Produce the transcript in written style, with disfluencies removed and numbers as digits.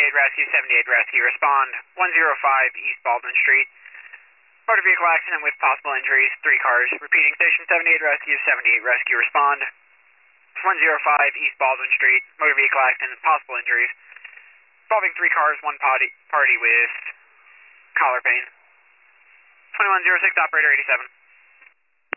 Rescue, 78 Rescue, respond 105 East Baldwin Street. Motor vehicle accident with possible injuries, 3 cars. Repeating, station 78 Rescue, 78 Rescue, respond 105 East Baldwin Street. Motor vehicle accident, possible injuries. Involving 3 cars, 1 party with collar pain. 2106, operator 87.